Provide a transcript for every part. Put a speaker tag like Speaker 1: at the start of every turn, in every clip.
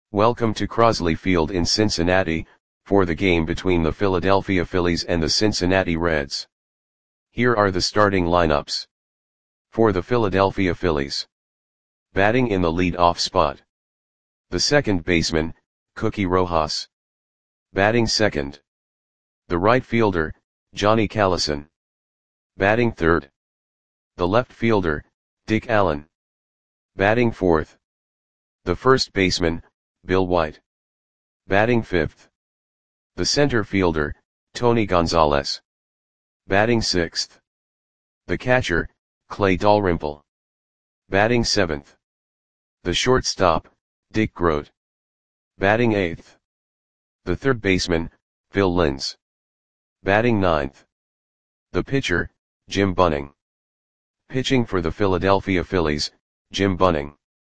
Speaker 1: Welcome to Crosley Field in Cincinnati, for the game between the Philadelphia Phillies and the Cincinnati Reds. Here are the starting lineups. For the Philadelphia Phillies. Batting in the lead-off spot. The second baseman, Cookie Rojas. Batting second. The right fielder, Johnny Callison. Batting third. The left fielder, Dick Allen. Batting fourth. The first baseman, Bill White. Batting fifth. The center fielder, Tony Gonzalez. Batting sixth. The catcher, Clay Dalrymple. Batting seventh. The shortstop, Dick Groat. Batting eighth. The third baseman, Phil Linz. Batting ninth. The pitcher, Jim Bunning. Pitching for the Philadelphia Phillies, Jim Bunning.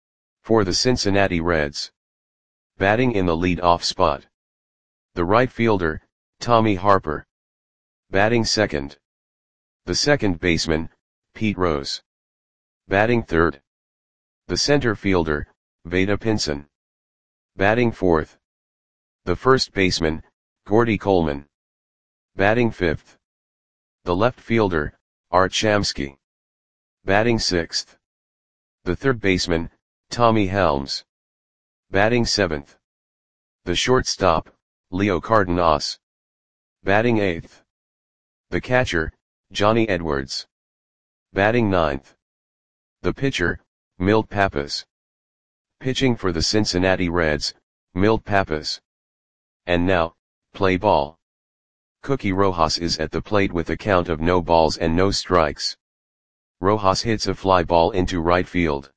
Speaker 1: For the Cincinnati Reds. Batting in the lead-off spot. The right fielder, Tommy Harper. Batting second. The second baseman, Pete Rose. Batting third. The center fielder, Vada Pinson. Batting fourth. The first baseman, Gordy Coleman. Batting fifth. The left fielder, Art Shamsky. Batting sixth. The third baseman, Tommy Helms. Batting seventh. The shortstop, Leo Cardenas. Batting eighth. The catcher, Johnny Edwards. Batting ninth. The pitcher, Milt Pappas. Pitching for the Cincinnati Reds, Milt Pappas. And now, play ball. Cookie Rojas is at the plate with a count of no balls and no strikes. Rojas hits a fly ball into right field.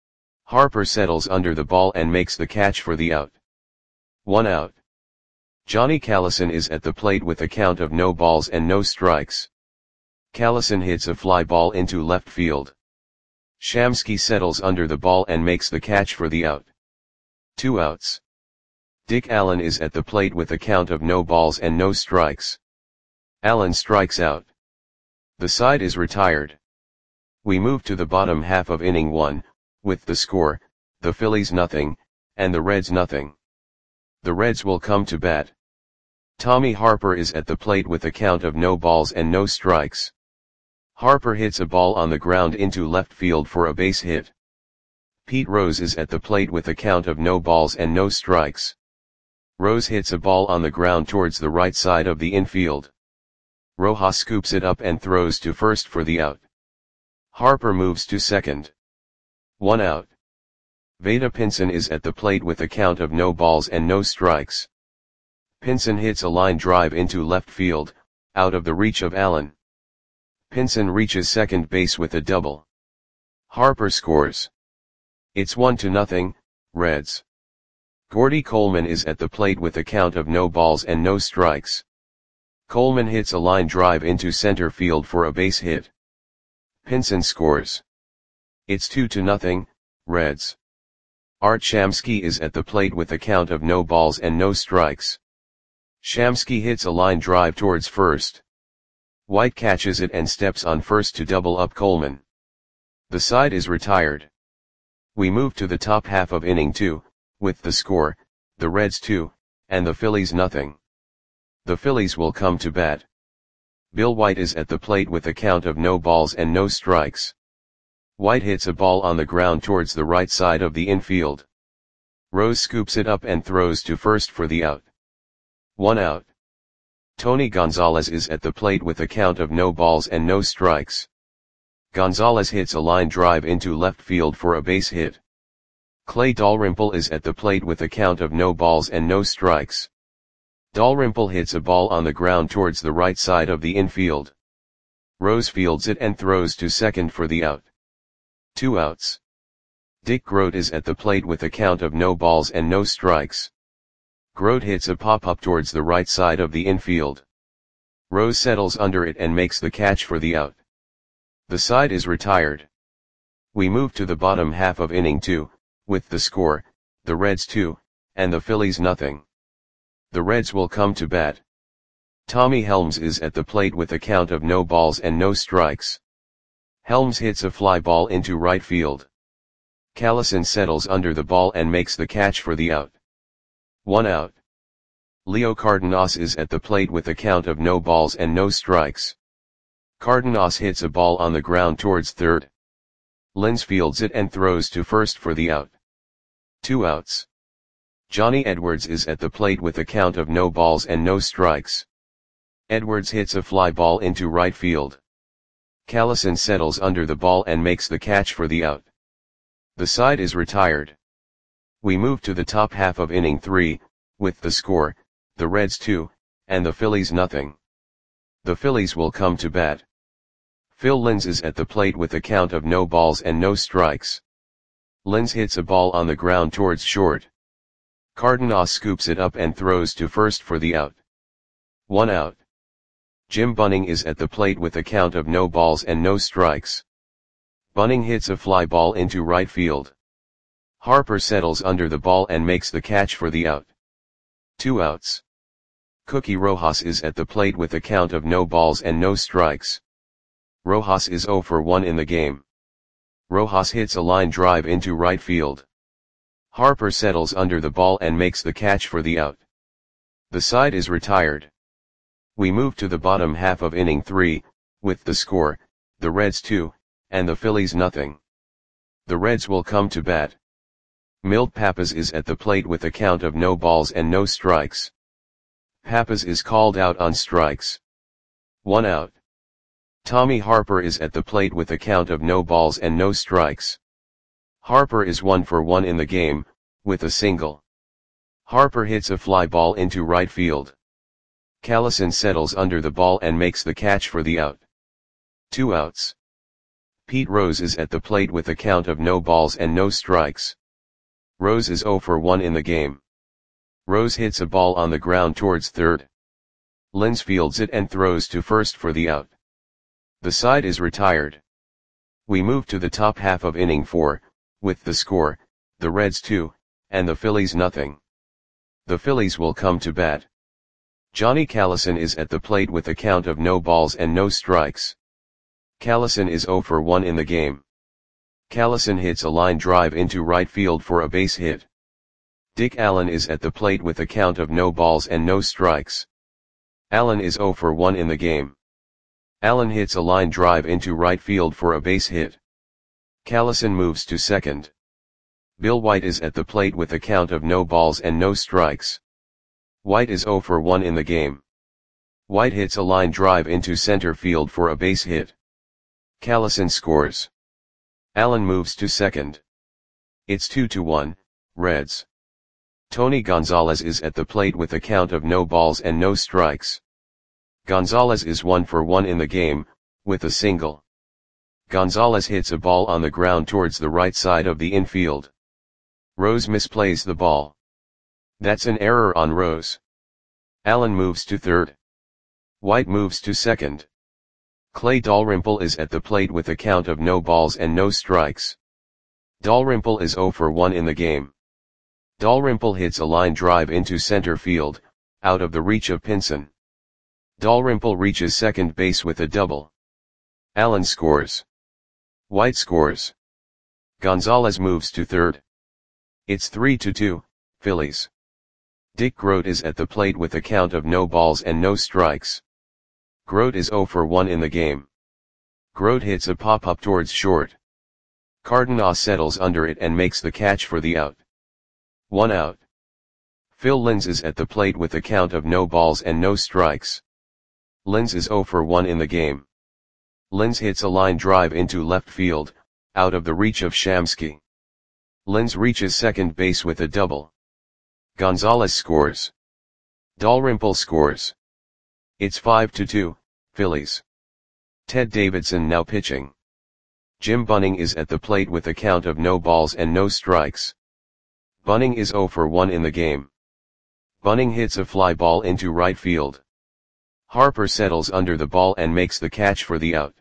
Speaker 1: Harper settles under the ball and makes the catch for the out. 1 out. Johnny Callison is at the plate with a count of no balls and no strikes. Callison hits a fly ball into left field. Shamsky settles under the ball and makes the catch for the out. 2 outs. Dick Allen is at the plate with a count of no balls and no strikes. Allen strikes out. The side is retired. We move to the bottom half of inning 1, with the score, the Phillies nothing, and the Reds nothing. The Reds will come to bat. Tommy Harper is at the plate with a count of no balls and no strikes. Harper hits a ball on the ground into left field for a base hit. Pete Rose is at the plate with a count of no balls and no strikes. Rose hits a ball on the ground towards the right side of the infield. Rojas scoops it up and throws to first for the out. Harper moves to second. 1 out. Vada Pinson is at the plate with a count of no balls and no strikes. Pinson hits a line drive into left field, out of the reach of Allen. Pinson reaches second base with a double. Harper scores. It's 1-0, Reds. Gordy Coleman is at the plate with a count of no balls and no strikes. Coleman hits a line drive into center field for a base hit. Pinson scores. It's 2-0, Reds. Art Shamsky is at the plate with a count of no balls and no strikes. Shamsky hits a line drive towards first. White catches it and steps on first to double up Coleman. The side is retired. We move to the top half of inning 2, with the score, the Reds 2, and the Phillies nothing. The Phillies will come to bat. Bill White is at the plate with a count of no balls and no strikes. White hits a ball on the ground towards the right side of the infield. Rose scoops it up and throws to first for the out. 1 out. Tony Gonzalez is at the plate with a count of no balls and no strikes. Gonzalez hits a line drive into left field for a base hit. Clay Dalrymple is at the plate with a count of no balls and no strikes. Dalrymple hits a ball on the ground towards the right side of the infield. Rose fields it and throws to second for the out. 2 outs. Dick Groat is at the plate with a count of no balls and no strikes. Groat hits a pop-up towards the right side of the infield. Rose settles under it and makes the catch for the out. The side is retired. We move to the bottom half of inning 2, with the score, the Reds 2, and the Phillies nothing. The Reds will come to bat. Tommy Helms is at the plate with a count of no balls and no strikes. Helms hits a fly ball into right field. Callison settles under the ball and makes the catch for the out. 1 out. Leo Cardenas is at the plate with a count of no balls and no strikes. Cardenas hits a ball on the ground towards third. Linz fields it and throws to first for the out. 2 outs. Johnny Edwards is at the plate with a count of no balls and no strikes. Edwards hits a fly ball into right field. Callison settles under the ball and makes the catch for the out. The side is retired. We move to the top half of inning 3, with the score, the Reds 2, and the Phillies nothing. The Phillies will come to bat. Phil Linz is at the plate with a count of no balls and no strikes. Linz hits a ball on the ground towards short. Cardenas scoops it up and throws to first for the out. 1 out. Jim Bunning is at the plate with a count of no balls and no strikes. Bunning hits a fly ball into right field. Harper settles under the ball and makes the catch for the out. 2 outs. Cookie Rojas is at the plate with a count of no balls and no strikes. Rojas is 0 for 1 in the game. Rojas hits a line drive into right field. Harper settles under the ball and makes the catch for the out. The side is retired. We move to the bottom half of inning 3, with the score, the Reds 2, and the Phillies nothing. The Reds will come to bat. Milt Pappas is at the plate with a count of no balls and no strikes. Pappas is called out on strikes. 1 out. Tommy Harper is at the plate with a count of no balls and no strikes. Harper is 1 for 1 in the game, with a single. Harper hits a fly ball into right field. Callison settles under the ball and makes the catch for the out. 2 outs. Pete Rose is at the plate with a count of no balls and no strikes. Rose is 0 for 1 in the game. Rose hits a ball on the ground towards third. Linz fields it and throws to first for the out. The side is retired. We move to the top half of inning 4, with the score, the Reds 2, and the Phillies nothing. The Phillies will come to bat. Johnny Callison is at the plate with a count of no balls and no strikes. Callison is 0 for 1 in the game. Callison hits a line drive into right field for a base hit. Dick Allen is at the plate with a count of no balls and no strikes. Allen is 0 for 1 in the game. Allen hits a line drive into right field for a base hit. Callison moves to second. Bill White is at the plate with a count of no balls and no strikes. White is 0 for 1 in the game. White hits a line drive into center field for a base hit. Callison scores. Allen moves to second. It's 2-1, Reds. Tony Gonzalez is at the plate with a count of no balls and no strikes. Gonzalez is 1 for 1 in the game, with a single. Gonzalez hits a ball on the ground towards the right side of the infield. Rose misplays the ball. That's an error on Rose. Allen moves to third. White moves to second. Clay Dalrymple is at the plate with a count of no balls and no strikes. Dalrymple is 0 for 1 in the game. Dalrymple hits a line drive into center field, out of the reach of Pinson. Dalrymple reaches second base with a double. Allen scores. White scores. Gonzalez moves to third. It's 3-2, Phillies. Dick Grote is at the plate with a count of no balls and no strikes. Grote is 0 for 1 in the game. Grote hits a pop-up towards short. Cardenas settles under it and makes the catch for the out. 1 out. Phil Linz is at the plate with a count of no balls and no strikes. Linz is 0 for 1 in the game. Linz hits a line drive into left field, out of the reach of Shamsky. Linz reaches second base with a double. Gonzalez scores. Dalrymple scores. It's 5-2, Phillies. Ted Davidson now pitching. Jim Bunning is at the plate with a count of no balls and no strikes. Bunning is 0 for 1 in the game. Bunning hits a fly ball into right field. Harper settles under the ball and makes the catch for the out.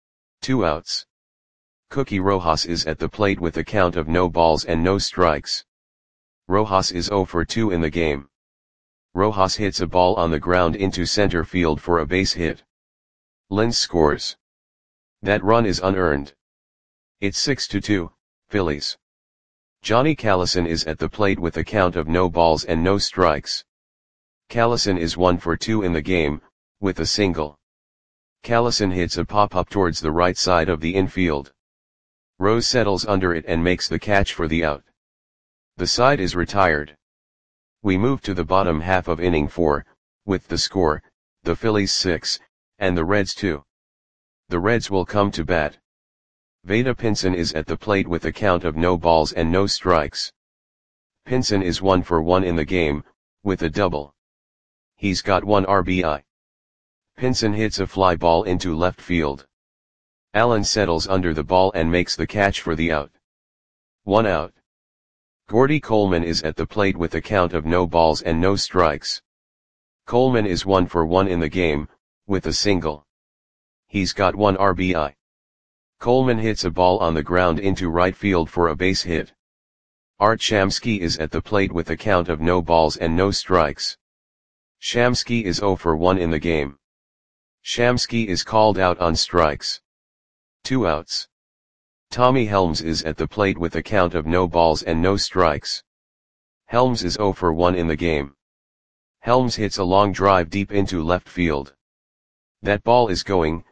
Speaker 1: 2 outs. Cookie Rojas is at the plate with a count of no balls and no strikes. Rojas is 0 for 2 in the game. Rojas hits a ball on the ground into center field for a base hit. Linz scores. That run is unearned. It's 6-2, Phillies. Johnny Callison is at the plate with a count of no balls and no strikes. Callison is 1 for 2 in the game, with a single. Callison hits a pop-up towards the right side of the infield. Rose settles under it and makes the catch for the out. The side is retired. We move to the bottom half of inning 4, with the score, the Phillies 6, and the Reds 2. The Reds will come to bat. Vada Pinson is at the plate with a count of no balls and no strikes. Pinson is 1 for 1 in the game, with a double. He's got 1 RBI. Pinson hits a fly ball into left field. Allen settles under the ball and makes the catch for the out. 1 out. Gordy Coleman is at the plate with a count of no balls and no strikes. Coleman is 1 for 1 in the game, with a single. He's got 1 RBI. Coleman hits a ball on the ground into right field for a base hit. Art Shamsky is at the plate with a count of no balls and no strikes. Shamsky is 0 for 1 in the game. Shamsky is called out on strikes. 2 outs. Tommy Helms is at the plate with a count of no balls and no strikes. Helms is 0 for 1 in the game. Helms hits a long drive deep into left field. That ball is gone.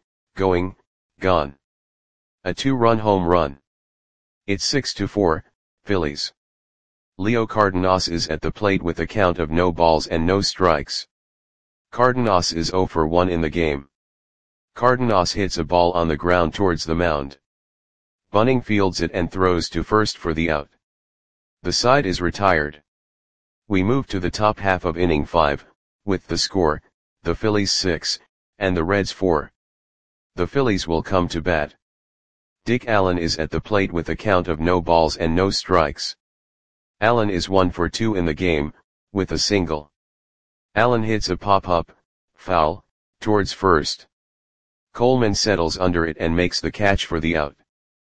Speaker 1: A 2-run home run. It's 6-4, Phillies. Leo Cardenas is at the plate with a count of no balls and no strikes. Cardenas is 0 for 1 in the game. Cardenas hits a ball on the ground towards the mound. Bunning fields it and throws to first for the out. The side is retired. We move to the top half of inning 5, with the score, the Phillies 6, and the Reds 4. The Phillies will come to bat. Dick Allen is at the plate with a count of no balls and no strikes. Allen is 1 for 2 in the game, with a single. Allen hits a pop-up, foul, towards first. Coleman settles under it and makes the catch for the out.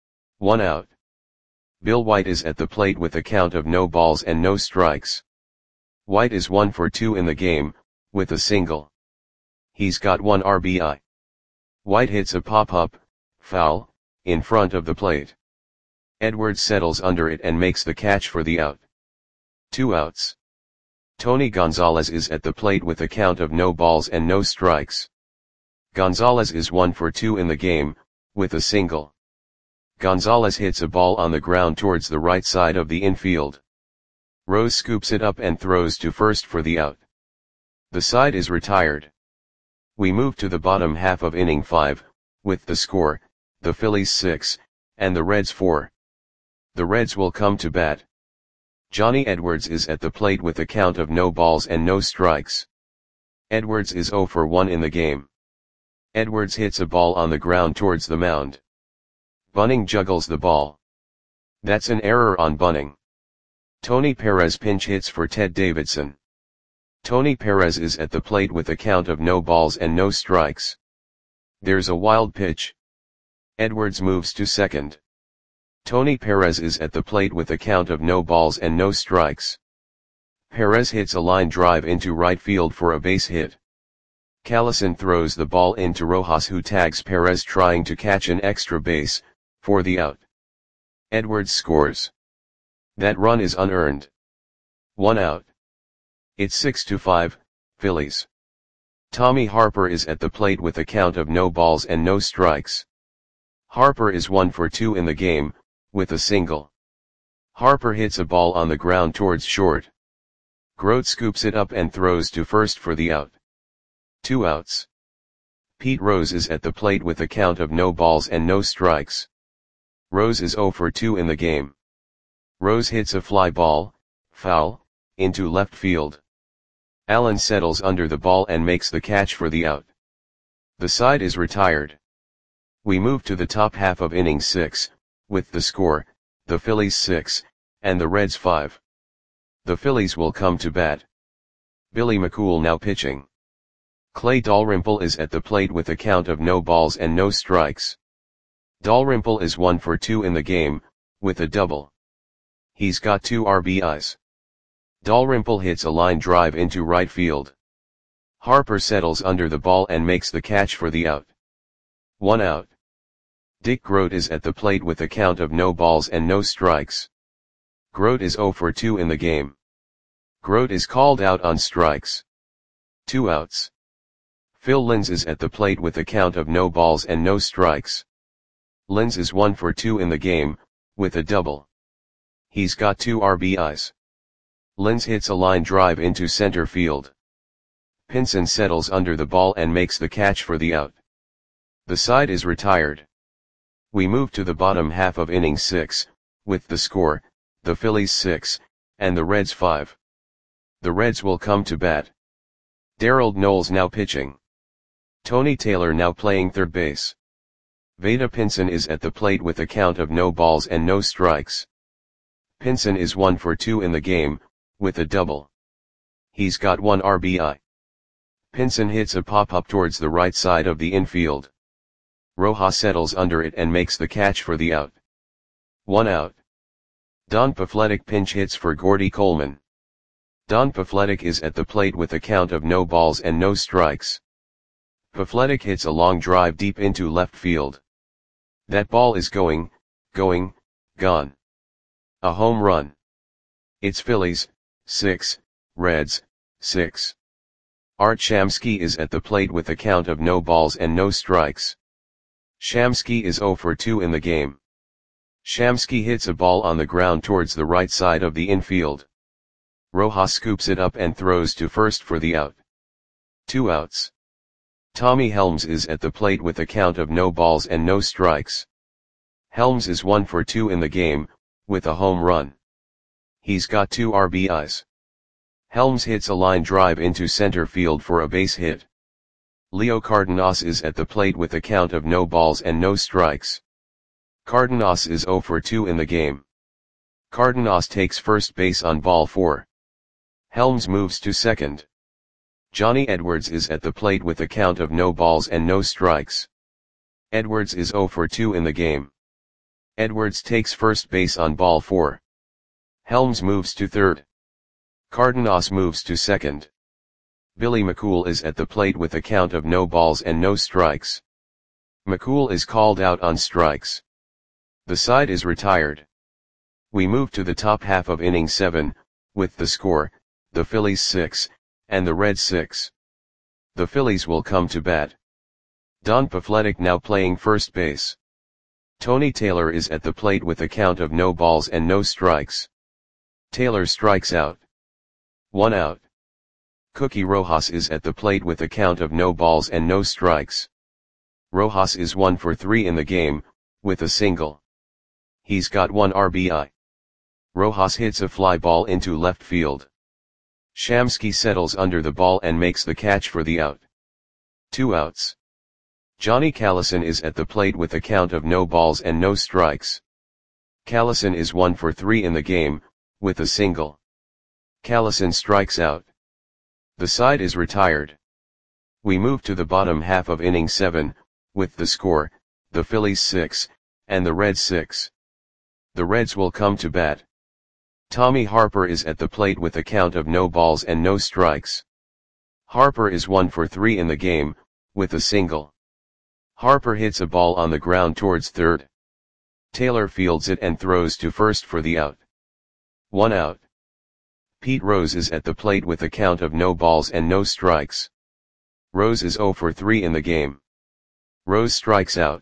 Speaker 1: 1 out. Bill White is at the plate with a count of no balls and no strikes. White is 1 for 2 in the game, with a single. He's got 1 RBI. White hits a pop-up, foul, in front of the plate. Edwards settles under it and makes the catch for the out. 2 outs. Tony Gonzalez is at the plate with a count of no balls and no strikes. Gonzalez is 1 for 2 in the game, with a single. Gonzalez hits a ball on the ground towards the right side of the infield. Rose scoops it up and throws to first for the out. The side is retired. We move to the bottom half of inning 5, with the score, the Phillies 6, and the Reds 4. The Reds will come to bat. Johnny Edwards is at the plate with a count of no balls and no strikes. Edwards is 0 for 1 in the game. Edwards hits a ball on the ground towards the mound. Bunning juggles the ball. That's an error on Bunning. Tony Perez pinch hits for Ted Davidson. Tony Perez is at the plate with a count of no balls and no strikes. There's a wild pitch. Edwards moves to second. Tony Perez is at the plate with a count of no balls and no strikes. Perez hits a line drive into right field for a base hit. Callison throws the ball into Rojas, who tags Perez trying to catch an extra base, for the out. Edwards scores. That run is unearned. 1 out. It's 6-5, Phillies. Tommy Harper is at the plate with a count of no balls and no strikes. Harper is 1 for 2 in the game, with a single. Harper hits a ball on the ground towards short. Grote scoops it up and throws to first for the out. 2 outs. Pete Rose is at the plate with a count of no balls and no strikes. Rose is 0 for 2 in the game. Rose hits a fly ball, foul, into left field. Allen settles under the ball and makes the catch for the out. The side is retired. We move to the top half of inning 6, with the score, the Phillies 6, and the Reds 5. The Phillies will come to bat. Billy McCool now pitching. Clay Dalrymple is at the plate with a count of no balls and no strikes. Dalrymple is 1 for 2 in the game, with a double. He's got 2 RBIs. Dalrymple hits a line drive into right field. Harper settles under the ball and makes the catch for the out. 1 out. Dick Grote is at the plate with a count of no balls and no strikes. Grote is 0 for 2 in the game. Grote is called out on strikes. 2 outs. Phil Linz is at the plate with a count of no balls and no strikes. Linz is 1 for 2 in the game, with a double. He's got 2 RBIs. Linz hits a line drive into center field. Pinson settles under the ball and makes the catch for the out. The side is retired. We move to the bottom half of inning 6, with the score, the Phillies 6, and the Reds 5. The Reds will come to bat. Darrell Knowles now pitching. Tony Taylor now playing third base. Vada Pinson is at the plate with a count of no balls and no strikes. Pinson is 1 for 2 in the game, with a double. He's got 1 RBI. Pinson hits a pop-up towards the right side of the infield. Rojas settles under it and makes the catch for the out. 1 out. Don Pafletic pinch hits for Gordy Coleman. Don Pafletic is at the plate with a count of no balls and no strikes. Pafletic hits a long drive deep into left field. That ball is gone. A home run. It's Phillies 6, Reds 6. Art Shamsky is at the plate with a count of no balls and no strikes. Shamsky is 0 for 2 in the game. Shamsky hits a ball on the ground towards the right side of the infield. Rojas scoops it up and throws to first for the out. 2 outs. Tommy Helms is at the plate with a count of no balls and no strikes. Helms is 1 for 2 in the game, with a home run. He's got 2 RBIs. Helms hits a line drive into center field for a base hit. Leo Cardenas is at the plate with a count of no balls and no strikes. Cardenas is 0 for 2 in the game. Cardenas takes first base on ball 4. Helms moves to second. Johnny Edwards is at the plate with a count of no balls and no strikes. Edwards is 0 for 2 in the game. Edwards takes first base on ball 4. Helms moves to third. Cardenas moves to second. Billy McCool is at the plate with a count of no balls and no strikes. McCool is called out on strikes. The side is retired. We move to the top half of inning 7, with the score, the Phillies 6, and the Reds 6. The Phillies will come to bat. Don Pafletic now playing first base. Tony Taylor is at the plate with a count of no balls and no strikes. Taylor strikes out. 1 out. Cookie Rojas is at the plate with a count of no balls and no strikes. Rojas is 1 for 3 in the game, with a single. He's got 1 RBI. Rojas hits a fly ball into left field. Shamsky settles under the ball and makes the catch for the out. 2 outs. Johnny Callison is at the plate with a count of no balls and no strikes. Callison is 1 for 3 in the game, with a single. Callison strikes out. The side is retired. We move to the bottom half of inning 7, with the score, the Phillies 6, and the Reds 6. The Reds will come to bat. Tommy Harper is at the plate with a count of no balls and no strikes. Harper is 1 for 3 in the game, with a single. Harper hits a ball on the ground towards third. Taylor fields it and throws to first for the out. 1 out. Pete Rose is at the plate with a count of no balls and no strikes. Rose is 0 for 3 in the game. Rose strikes out.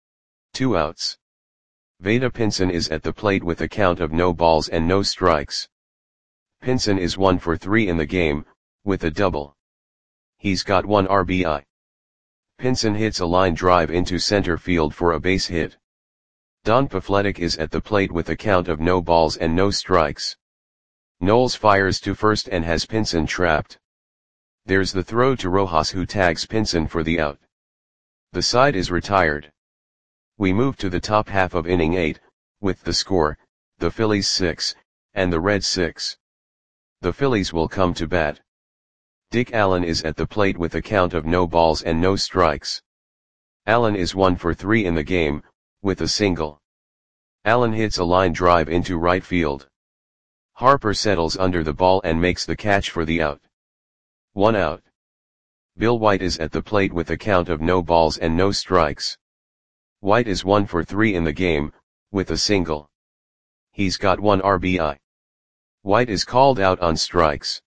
Speaker 1: 2 outs. Vada Pinson is at the plate with a count of no balls and no strikes. Pinson is 1 for 3 in the game, with a double. He's got 1 RBI. Pinson hits a line drive into center field for a base hit. Don Pafletic is at the plate with a count of no balls and no strikes. Knowles fires to first and has Pinson trapped. There's the throw to Rojas, who tags Pinson for the out. The side is retired. We move to the top half of inning 8, with the score, the Phillies 6, and the Reds 6. The Phillies will come to bat. Dick Allen is at the plate with a count of no balls and no strikes. Allen is 1 for 3 in the game, with a single. Allen hits a line drive into right field. Harper settles under the ball and makes the catch for the out. 1 out. Bill White is at the plate with a count of no balls and no strikes. White is 1 for 3 in the game, with a single. He's got 1 RBI. White is called out on strikes.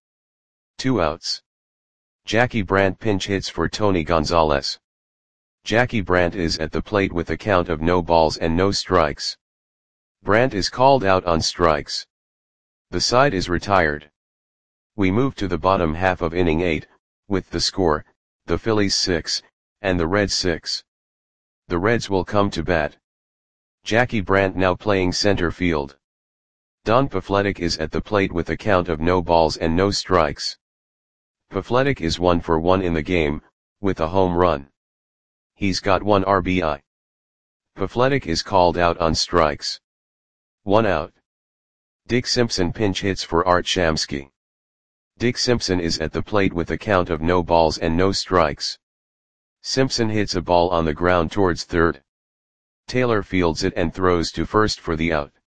Speaker 1: 2 outs. Jackie Brandt pinch hits for Tony Gonzalez. Jackie Brandt is at the plate with a count of no balls and no strikes. Brandt is called out on strikes. The side is retired. We move to the bottom half of inning 8, with the score, the Phillies 6, and the Reds 6. The Reds will come to bat. Jackie Brandt now playing center field. Don Pafletic is at the plate with a count of no balls and no strikes. Pafletic is 1 for 1 in the game, with a home run. He's got 1 RBI. Pafletic is called out on strikes. 1 out. Dick Simpson pinch hits for Art Shamsky. Dick Simpson is at the plate with a count of no balls and no strikes. Simpson hits a ball on the ground towards third. Taylor fields it and throws to first for the out.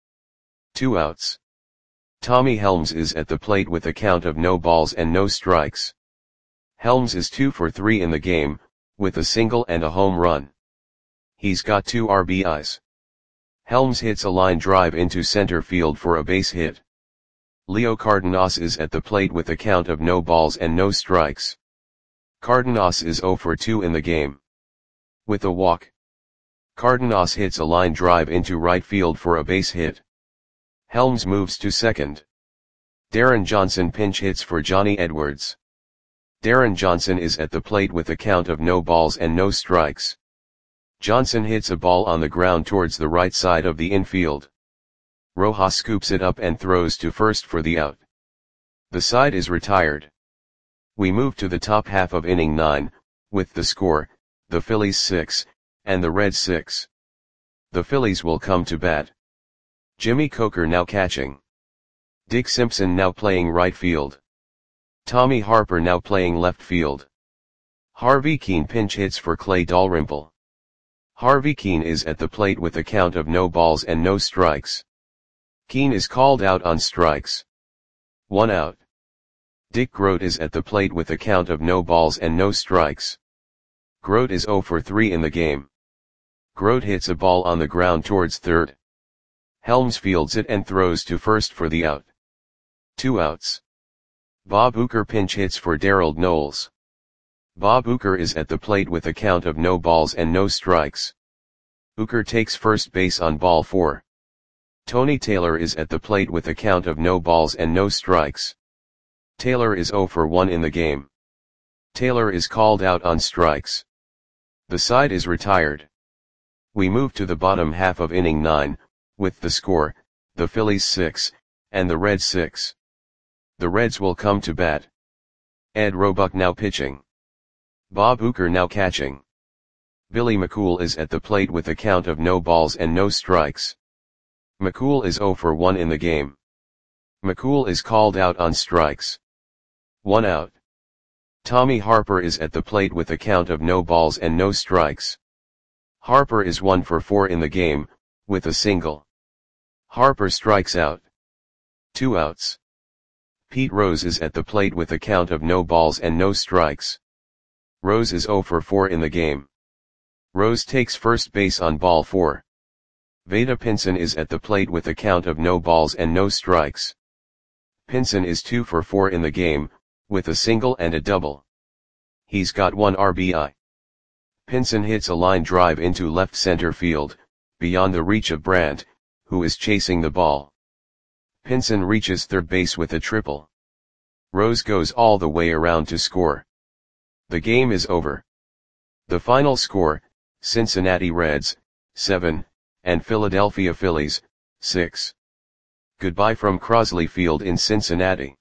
Speaker 1: 2 outs. Tommy Helms is at the plate with a count of no balls and no strikes. Helms is 2 for 3 in the game, with a single and a home run. He's got 2 RBIs. Helms hits a line drive into center field for a base hit. Leo Cardenas is at the plate with a count of no balls and no strikes. Cardenas is 0 for 2 in the game. With a walk. Cardenas hits a line drive into right field for a base hit. Helms moves to second. Darren Johnson pinch hits for Johnny Edwards. Darren Johnson is at the plate with a count of no balls and no strikes. Johnson hits a ball on the ground towards the right side of the infield. Rojas scoops it up and throws to first for the out. The side is retired. We move to the top half of inning 9, with the score, the Phillies 6, and the Reds 6. The Phillies will come to bat. Jimmy Coker now catching. Dick Simpson now playing right field. Tommy Harper now playing left field. Harvey Keene pinch hits for Clay Dalrymple. Harvey Keene is at the plate with a count of no balls and no strikes. Keene is called out on strikes. 1 out. Dick Grote is at the plate with a count of no balls and no strikes. Grote is 0 for 3 in the game. Grote hits a ball on the ground towards third. Helms fields it and throws to first for the out. 2 outs. Bob Uecker pinch hits for Darrell Knowles. Bob Uecker is at the plate with a count of no balls and no strikes. Uecker takes first base on ball 4. Tony Taylor is at the plate with a count of no balls and no strikes. Taylor is 0 for 1 in the game. Taylor is called out on strikes. The side is retired. We move to the bottom half of inning 9, with the score, the Phillies 6, and the Reds 6. The Reds will come to bat. Ed Roebuck now pitching. Bob Uecker now catching. Billy McCool is at the plate with a count of no balls and no strikes. McCool is 0 for 1 in the game. McCool is called out on strikes. 1 out. Tommy Harper is at the plate with a count of no balls and no strikes. Harper is 1 for 4 in the game, with a single. Harper strikes out. 2 outs. Pete Rose is at the plate with a count of no balls and no strikes. Rose is 0 for 4 in the game. Rose takes first base on ball 4. Vada Pinson is at the plate with a count of no balls and no strikes. Pinson is 2 for 4 in the game, with a single and a double. He's got 1 RBI. Pinson hits a line drive into left center field, beyond the reach of Brandt, who is chasing the ball. Pinson reaches third base with a triple. Rose goes all the way around to score. The game is over. The final score, Cincinnati Reds, 7, and Philadelphia Phillies, 6. Goodbye from Crosley Field in Cincinnati.